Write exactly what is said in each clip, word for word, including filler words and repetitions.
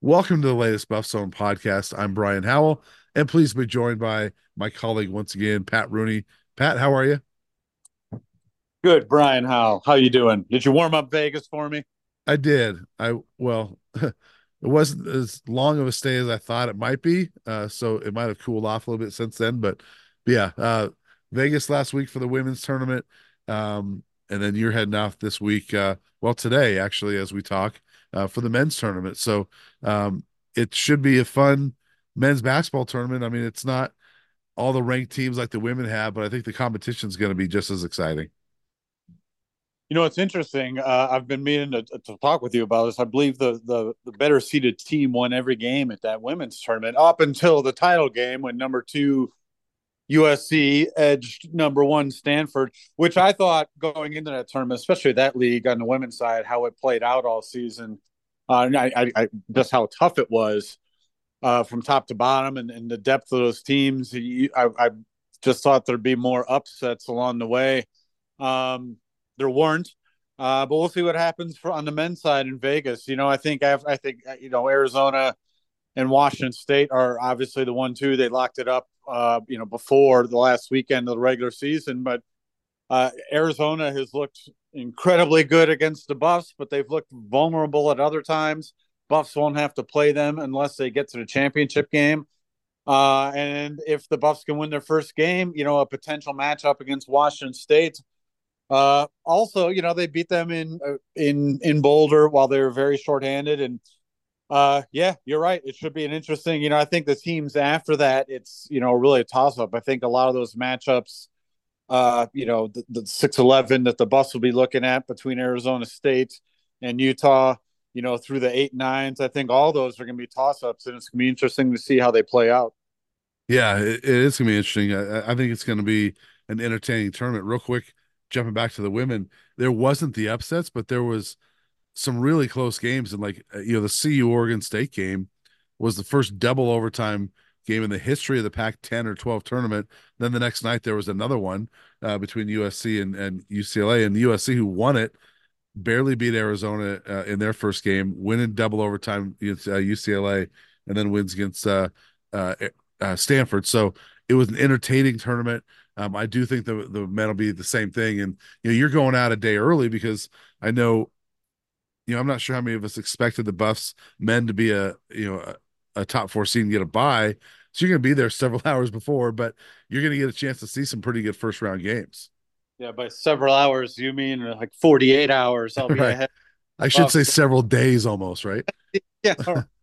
Welcome to the latest Buff Zone podcast. I'm Brian Howell, and please be joined by my colleague once again, Pat Rooney. Pat, how are you? Good, Brian. How how you doing? Did you warm up Vegas for me? I did. I well, it wasn't as long of a stay as I thought it might be, uh, so it might have cooled off a little bit since then. But, but yeah, uh, Vegas last week for the women's tournament, um, and then you're heading off this week. Uh, well, today actually, as we talk, uh, for the men's tournament. So um, it should be a fun men's basketball tournament. I mean, it's not all the ranked teams like the women have, but I think the competition is going to be just as exciting. You know, it's interesting. Uh, I've been meaning to, to talk with you about this. I believe the, the the better seeded team won every game at that women's tournament up until the title game when number two U S C edged number one Stanford, which I thought going into that tournament, especially that league on the women's side, how it played out all season, uh, and I, I, I just how tough it was uh, from top to bottom, and, and the depth of those teams. You, I, I just thought there'd be more upsets along the way. Um, there weren't, uh, but we'll see what happens for on the men's side in Vegas. You know, I think I, I think you know Arizona and Washington State are obviously the one two. They locked it up, uh, you know, before the last weekend of the regular season. But uh, Arizona has looked incredibly good against the Buffs, but they've looked vulnerable at other times. Buffs won't have to play them unless they get to the championship game. Uh, and if the Buffs can win their first game, you know, a potential matchup against Washington State. Uh, also, you know, they beat them in uh, in in Boulder while they were very shorthanded, and uh, yeah, you're right. It should be an interesting. You know, I think the teams after that, it's you know really a toss up. I think a lot of those matchups, uh, you know, the, the six eleven that the Buffs will be looking at between Arizona State and Utah, you know, through the eight nines. I think all those are going to be toss ups, and it's going to be interesting to see how they play out. Yeah, it, it is going to be interesting. I, I think it's going to be an entertaining tournament. Real quick, jumping back to the women, there wasn't the upsets, but there was some really close games. And like, uh, you know, the C U Oregon State game was the first double overtime game in the history of the Pac ten or twelve tournament. Then the next night, there was another one uh, between U S C and, and U C L A. And U S C, who won it, barely beat Arizona uh, in their first game, win in double overtime against uh, U C L A, and then wins against uh, uh, uh, Stanford. So it was an entertaining tournament. Um, I do think the the men will be the same thing, and you know you're going out a day early because I know you know I'm not sure how many of us expected the Buffs men to be a you know a, a top four seed and get a bye. So you're going to be there several hours before, but you're going to get a chance to see some pretty good first round games. Yeah, by several hours, you mean like forty-eight hours? I'll be Right. ahead of I the should say Buffs. several days almost, right? Yeah.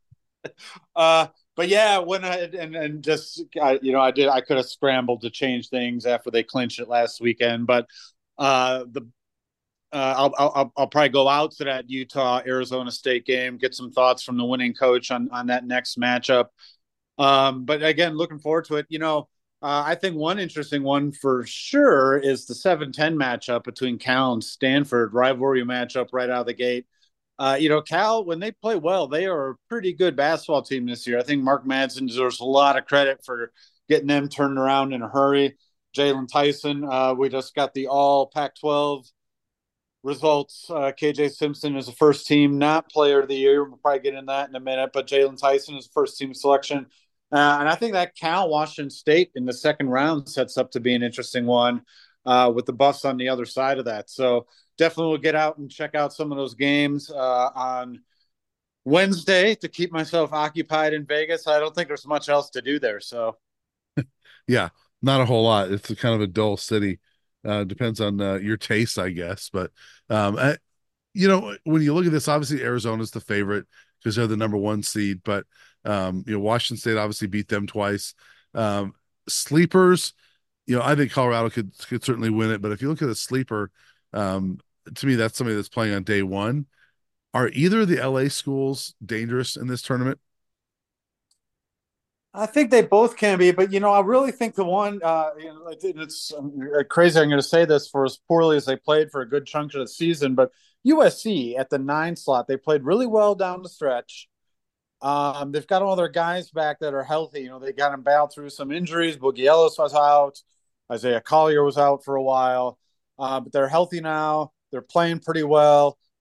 Uh, but yeah, when I and and just I, you know, I did I could have scrambled to change things after they clinched it last weekend, but uh, the uh, I'll, I'll I'll probably go out to that Utah Arizona State game, get some thoughts from the winning coach on on that next matchup. Um, but again, looking forward to it. You know, uh, I think one interesting one for sure is the seven ten matchup between Cal and Stanford, rivalry matchup right out of the gate. Uh, you know, Cal, when they play well, they are a pretty good basketball team this year. I think Mark Madsen deserves a lot of credit for getting them turned around in a hurry. Jalen Tyson, uh, we just got the all Pac twelve results. Uh, K J Simpson is the first team, not player of the year. We'll probably get in that in a minute, but Jalen Tyson is the first team selection. Uh, and I think that Cal Washington State in the second round sets up to be an interesting one uh, with the Buffs on the other side of that. So definitely will get out and check out some of those games uh, on Wednesday to keep myself occupied in Vegas. I don't think there's much else to do there. So Yeah, not a whole lot. It's a kind of a dull city. Uh, depends on uh, your taste, I guess. But um, I, you know, when you look at this, obviously Arizona's the favorite because they're the number one seed. But um, you know, Washington State obviously beat them twice. Um, sleepers, you know, I think Colorado could could certainly win it. But if you look at a sleeper, um, to me, that's somebody that's playing on day one. Are either of the L A schools dangerous in this tournament? I think they both can be, but you know, I really think the one, uh, you know, it's um, crazy. I'm going to say this for as poorly as they played for a good chunk of the season, but U S C at the nine slot, they played really well down the stretch. Um, they've got all their guys back that are healthy. You know, they got them battled through some injuries. Boogie Ellis was out. Isaiah Collier was out for a while, uh, but they're healthy now. They're playing pretty well.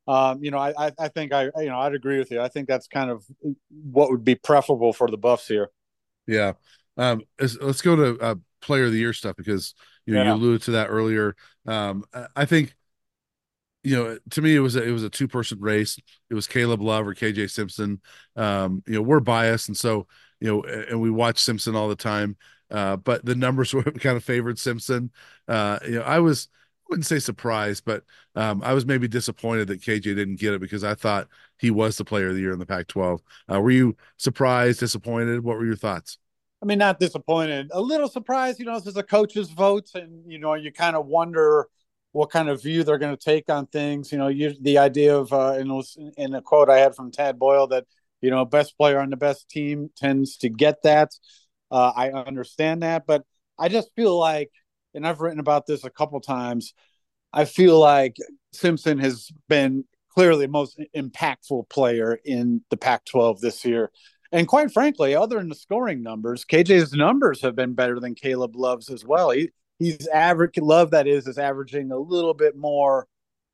Um, you know, I, I think I, you know, I'd agree with you. I think that's kind of what would be preferable for the Buffs here. Yeah. Um, let's, let's go to uh, player of the year stuff because you know you Yeah. alluded to that earlier. Um, I I think you know, to me, it was a, it was a two person race. It was Caleb Love or K J Simpson. Um, you know, we're biased, and so you know, and we watch Simpson all the time. Uh, but the numbers were kind of favored Simpson. Uh, you know, I was I wouldn't say surprised, but um, I was maybe disappointed that K J didn't get it because I thought he was the player of the year in the Pac twelve. Uh, were you surprised, disappointed? What were your thoughts? I mean, not disappointed, a little surprised, you know, this is a coach's vote, and, you know, you kind of wonder what kind of view they're going to take on things. You know, you, the idea of, uh, in, in a quote I had from Tad Boyle that, you know, best player on the best team tends to get that. Uh, I understand that, but I just feel like, and I've written about this a couple times, I feel like Simpson has been clearly the most impactful player in the Pac twelve this year. And quite frankly, other than the scoring numbers, K J's numbers have been better than Caleb Love's as well. He he's average Love that is is averaging a little bit more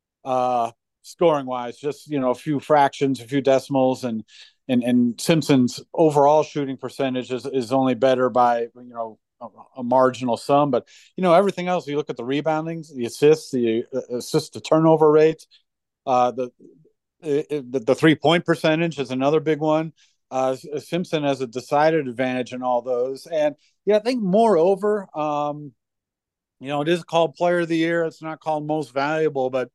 uh scoring wise, just you know, a few fractions, a few decimals, and and and Simpson's overall shooting percentage is, is only better by you know a, a marginal sum. But you know everything else, you look at the rebounding, the assists, the uh, assist to turnover rate, uh, the the, the three point percentage is another big one. Uh, Simpson has a decided advantage in all those, and yeah, I think moreover, um, you know, it is called Player of the Year. It's not called Most Valuable, but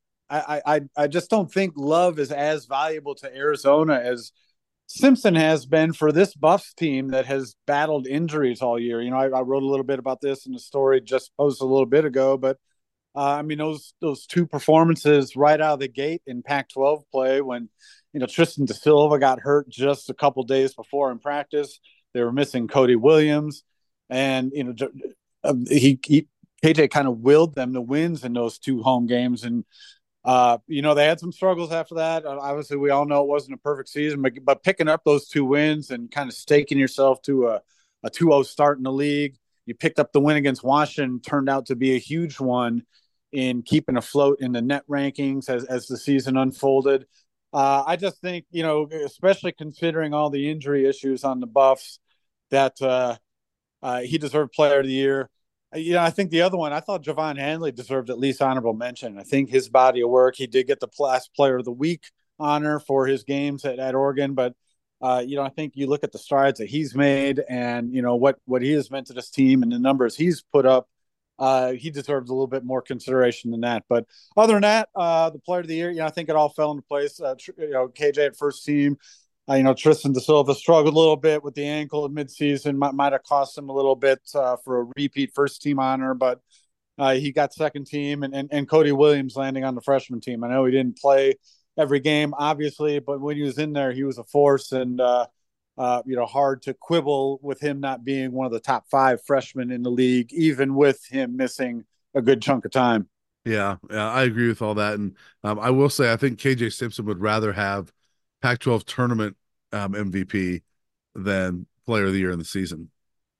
I, I I just don't think Love is as valuable to Arizona as Simpson has been for this Buffs team that has battled injuries all year. You know, I, I wrote a little bit about this in the story just posted a little bit ago, but uh, I mean those those two performances right out of the gate in Pac twelve play when you know Tristan Da Silva got hurt just a couple days before in practice. They were missing Cody Williams, and you know uh, he, he K J kind of willed them to wins in those two home games, and uh, you know, they had some struggles after that. Uh, Obviously, we all know it wasn't a perfect season, but, but picking up those two wins and kind of staking yourself to a, a two oh start in the league. You picked up the win against Washington, turned out to be a huge one in keeping afloat in the net rankings as, as the season unfolded. Uh, I just think, you know, especially considering all the injury issues on the Buffs, that uh, uh, he deserved Player of the Year. You know, I think the other one, I thought Javon Hanley deserved at least honorable mention. I think his body of work, he did get the last Player of the Week honor for his games at, at Oregon, but uh, you know, I think you look at the strides that he's made, and you know what what he has meant to this team, and the numbers he's put up. Uh, he deserves a little bit more consideration than that. But other than that, uh, the Player of the Year, you know, I think it all fell into place. Uh, you know, K J at first team, uh, you know, Tristan Da Silva struggled a little bit with the ankle in midseason. Might might have cost him a little bit uh, for a repeat first team honor, but uh, he got second team, and, and and Cody Williams landing on the freshman team. I know he didn't play every game, obviously, but when he was in there, he was a force, and uh, uh, you know, hard to quibble with him not being one of the top five freshmen in the league, even with him missing a good chunk of time. Yeah, yeah, I agree with all that, and um, I will say I think K J Simpson would rather have Pac twelve tournament um, M V P than Player of the Year in the season.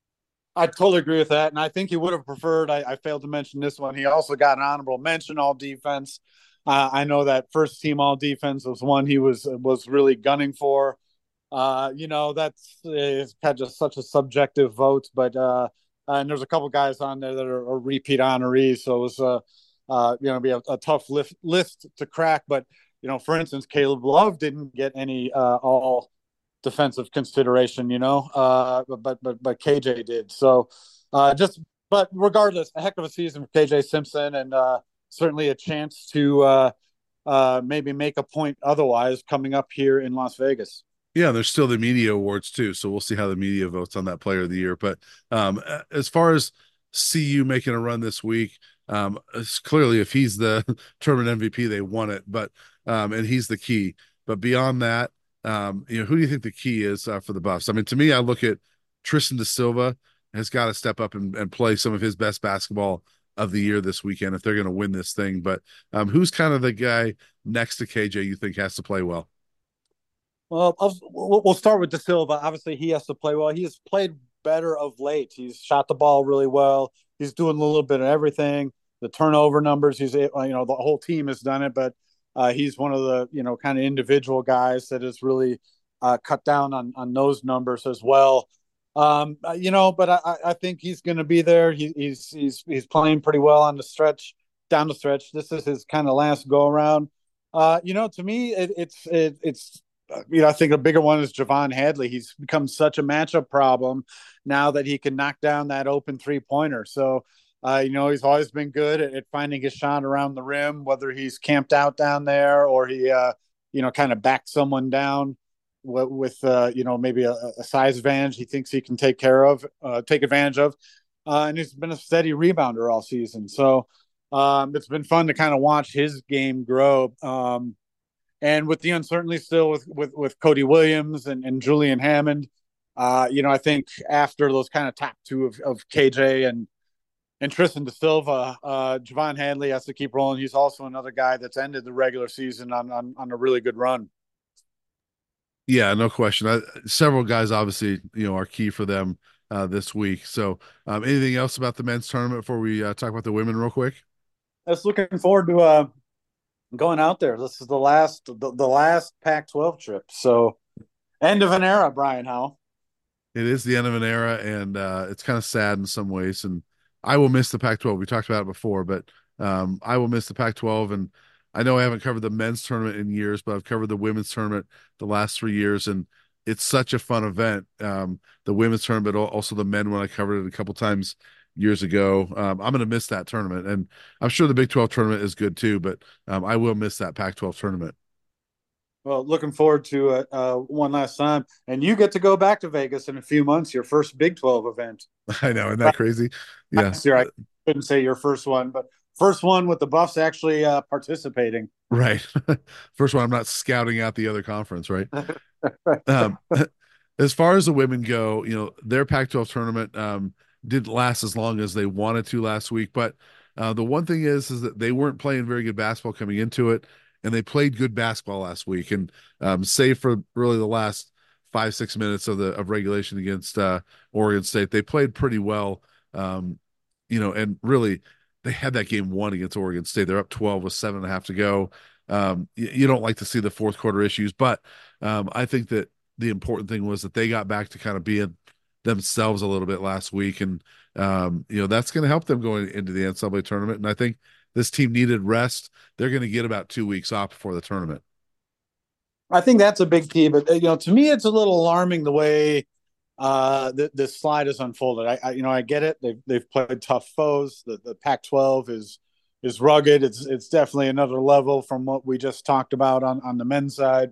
I totally agree with that, and I think he would have preferred. I, I failed to mention this one. He also got an honorable mention all defense. Uh, I know that first team all defense was one he was was really gunning for. Uh, you know, that's it's kind of just such a subjective vote, but uh, and there's a couple guys on there that are, are repeat honorees, so it was uh, uh, you know, be a, a tough lift, list to crack. But you know, for instance, Caleb Love didn't get any uh, all defensive consideration, you know, uh, but but but K J did. So uh, just but regardless, a heck of a season for K J Simpson, and uh, certainly a chance to uh, uh, maybe make a point otherwise coming up here in Las Vegas. Yeah, there's still the media awards too, so we'll see how the media votes on that Player of the Year. But um, as far as C U making a run this week, um, it's clearly if he's the tournament M V P, they won it. But um, and he's the key. But beyond that, um, you know, who do you think the key is uh, for the Buffs? I mean, to me, I look at Tristan Da Silva has got to step up and, and play some of his best basketball of the year this weekend if they're going to win this thing. But um, who's kind of the guy next to K J you think has to play well? Well, I'll, we'll start with Da Silva. Obviously, he has to play well. He has played better of late. He's shot the ball really well. He's doing a little bit of everything. The turnover numbers, he's you know the whole team has done it, but Uh, he's one of the you know kind of individual guys that has really uh, cut down on on those numbers as well. Um, uh, you know, but I, I think he's going to be there. He, he's he's he's playing pretty well on the stretch, down the stretch. This is his kind of last go around. Uh, you know, to me, it, it's it, it's uh, you know I think a bigger one is Javon Hadley. He's become such a matchup problem now that he can knock down that open three pointer. So. Uh, you know, he's always been good at, at finding his shot around the rim, whether he's camped out down there or he, uh, you know, kind of backs someone down with, with uh, you know, maybe a, a size advantage he thinks he can take care of, uh, take advantage of. Uh, and he's been a steady rebounder all season. So um, it's been fun to kind of watch his game grow. Um, and with the uncertainty still with with, with Cody Williams and, and Julian Hammond, uh, you know, I think after those kind of top two of, of K J and and Tristan Da Silva, uh, Javon Hadley has to keep rolling. He's also another guy that's ended the regular season on on, on a really good run. Yeah, no question. I, several guys obviously, you know, are key for them uh, this week. So, um, anything else about the men's tournament before we uh, talk about the women real quick? Just looking forward to uh, going out there. This is the last the, the last Pac twelve trip. So end of an era, Brian Howe. It is the end of an era, and uh, it's kind of sad in some ways. And I will miss the Pac twelve. We talked about it before, but um, I will miss the Pac twelve. And I know I haven't covered the men's tournament in years, but I've covered the women's tournament the last three years, and it's such a fun event. Um, the women's tournament, also the men when I covered it a couple times years ago. Um, I'm going to miss that tournament, and I'm sure the Big twelve tournament is good too, but um, I will miss that Pac twelve tournament. Well, looking forward to it uh, one last time, and you get to go back to Vegas in a few months. Your first Big twelve event. I know, isn't that crazy? Yeah. Last year, I couldn't say your first one, but first one with the Buffs actually uh, participating. Right. First one, I'm not scouting out the other conference, right? Um, as far as the women go, you know, their Pac twelve tournament um, didn't last as long as they wanted to last week. But uh, the one thing is, is that they weren't playing very good basketball coming into it, and they played good basketball last week. And um, save for really the last five, six minutes of the of regulation against uh, Oregon State, they played pretty well. Um, you know, and really they had that game won against Oregon State. They're up twelve with seven and a half to go. Um, you, you don't like to see the fourth quarter issues, but um, I think that the important thing was that they got back to kind of being themselves a little bit last week. And, um, you know, that's going to help them going into the N C double A tournament. And I think this team needed rest. They're going to get about two weeks off before the tournament. I think that's a big key, but you know, to me, it's a little alarming the way uh, the, the slide has unfolded. I, I, you know, I get it. They've they've played tough foes. The the Pac twelve is is rugged. It's it's definitely another level from what we just talked about on on the men's side.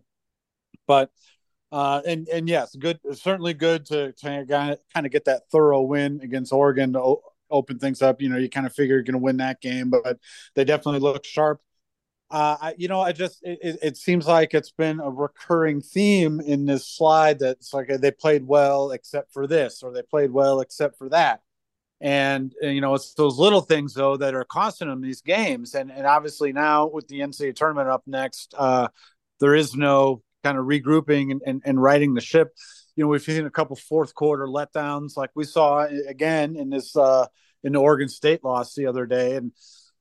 But uh, and and yes, good, certainly good to to kind of get that thorough win against Oregon to o- open things up. You know, you kind of figure you're going to win that game, but they definitely look sharp. Uh, I, you know, I just it, it seems like it's been a recurring theme in this slide that's like they played well except for this, or they played well except for that, and, and you know it's those little things though that are costing them these games, and and obviously now with the N C double A tournament up next, uh, there is no kind of regrouping and, and, and righting the ship. You know, we've seen a couple fourth quarter letdowns like we saw again in this uh, in the Oregon State loss the other day, and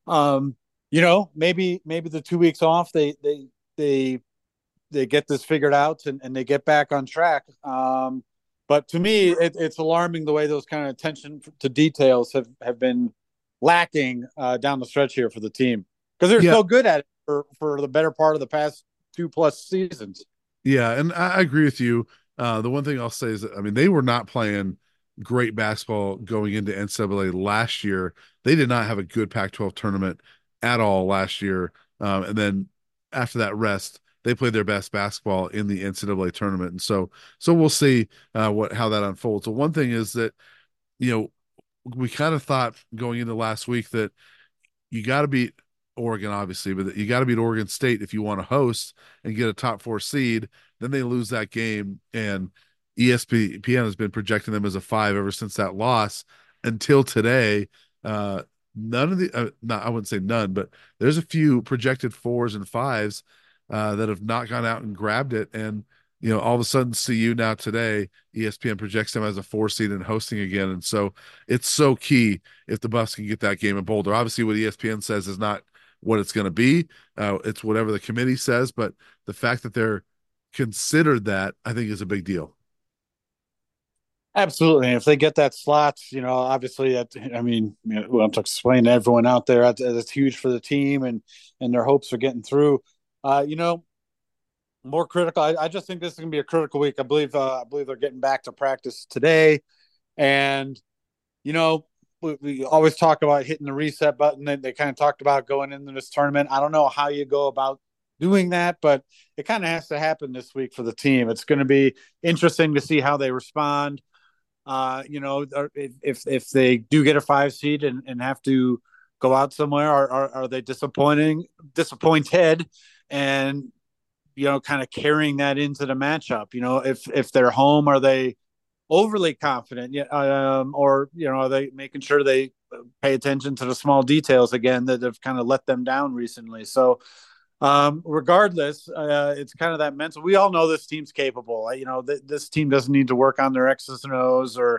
um you know, maybe maybe the two weeks off, they they they they get this figured out and, and they get back on track. Um, but to me, it, it's alarming the way those kind of attention to details have, have been lacking uh, down the stretch here for the team because they're Yeah. so good at it for, for the better part of the past two plus seasons. Yeah. And I, I agree with you. Uh, the one thing I'll say is that, I mean, they were not playing great basketball going into N C double A last year. They did not have a good Pac twelve tournament at all last year. Um, and then after that rest, they played their best basketball in the N C double A tournament. And so, so we'll see uh, what how that unfolds. So one thing is that, you know, we kind of thought going into last week that you got to beat Oregon, obviously, but you got to beat Oregon State if you want to host and get a top four seed. Then they lose that game, and E S P N has been projecting them as a five ever since that loss until today. Uh, none of the, uh, not, I wouldn't say none, but there's a few projected fours and fives uh, that have not gone out and grabbed it. And, you know, all of a sudden, C U now today, E S P N projects them as a four seed and hosting again. And so it's so key if the Buffs can get that game in Boulder. Obviously, what E S P N says is not what it's going to be. Uh, it's whatever the committee says, but the fact that they're considered that, I think, is a big deal. Absolutely. And if they get that slot, you know, obviously that, I mean, you know, well, I'm to explain to everyone out there, that's, that's huge for the team and, and their hopes are getting through. Uh, you know, more critical. I, I just think this is going to be a critical week. I believe, uh, I believe they're getting back to practice today. And, you know, we, we always talk about hitting the reset button. They, they kind of talked about going into this tournament. I don't know how you go about doing that, but it kind of has to happen this week for the team. It's going to be interesting to see how they respond. Uh, you know, if if they do get a five seed and, and have to go out somewhere, are, are are they disappointing disappointed and you know kind of carrying that into the matchup? You know, if if they're home, are they overly confident? Yeah, um, or you know, are they making sure they pay attention to the small details again that have kind of let them down recently? So um, regardless, uh, it's kind of that mental. We all know this team's capable. You know, th- this team doesn't need to work on their X's and O's or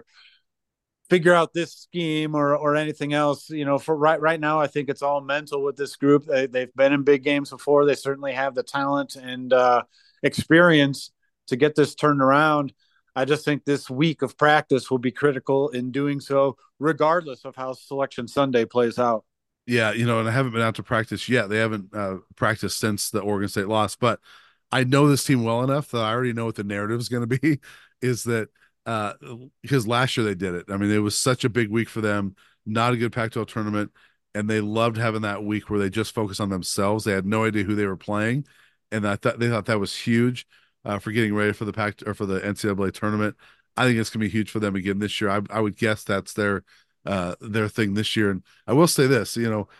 figure out this scheme or or anything else. You know, for right right now, I think it's all mental with this group. They, they've been in big games before. They certainly have the talent and uh, experience to get this turned around. I just think this week of practice will be critical in doing so, regardless of how Selection Sunday plays out. Yeah, you know, and I haven't been out to practice yet. They haven't uh, practiced since the Oregon State loss, but I know this team well enough that I already know what the narrative is going to be. Is that uh, because last year they did it. I mean, it was such a big week for them. Not a good Pac twelve tournament, and they loved having that week where they just focused on themselves. They had no idea who they were playing, and I thought they thought that was huge uh, for getting ready for the Pac or for the N C double A tournament. I think it's going to be huge for them again this year. I, I would guess that's their uh, their thing this year. And I will say this, you know,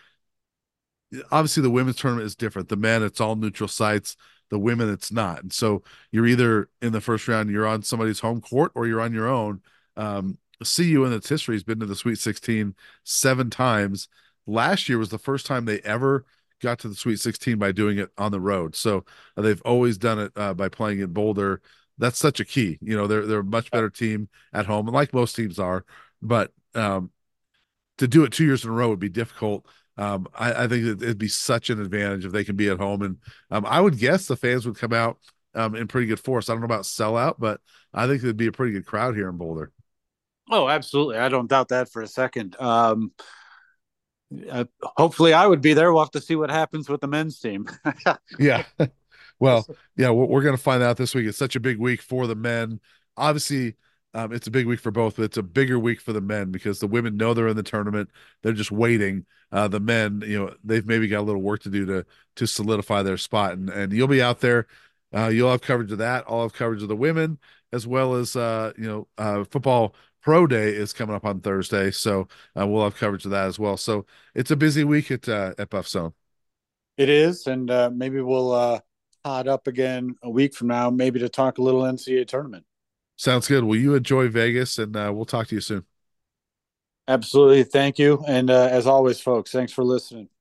obviously the women's tournament is different. The men, it's all neutral sites. The women, it's not. And so you're either in the first round, you're on somebody's home court, or you're on your own. Um, C U in its history has been to the Sweet sixteen seven times. Last year was the first time they ever got to the Sweet sixteen by doing it on the road. So uh, they've always done it uh, by playing in Boulder. That's such a key. You know, they're they're a much better team at home, and like most teams are. But um, to do it two years in a row would be difficult. Um, I, I think that it'd be such an advantage if they can be at home, and um, I would guess the fans would come out um, in pretty good force. I don't know about sellout, but I think there'd be a pretty good crowd here in Boulder. Oh, absolutely. I don't doubt that for a second. Um, uh, hopefully, I would be there. We'll have to see what happens with the men's team. Yeah. Well, yeah, we're, we're going to find out this week. It's such a big week for the men. Obviously, um, it's a big week for both, but it's a bigger week for the men because the women know they're in the tournament. They're just waiting. Uh, the men, you know, they've maybe got a little work to do to to solidify their spot. And and you'll be out there. Uh, you'll have coverage of that. I'll have coverage of the women as well as uh, you know, uh, football pro day is coming up on Thursday, so uh, we'll have coverage of that as well. So it's a busy week at uh, at Buff Zone. It is, and uh, maybe we'll uh, hot up again a week from now, maybe to talk a little N C A A tournament. Sounds good. Well, you enjoy Vegas, and uh, we'll talk to you soon. Absolutely. Thank you. And uh, as always, folks, thanks for listening.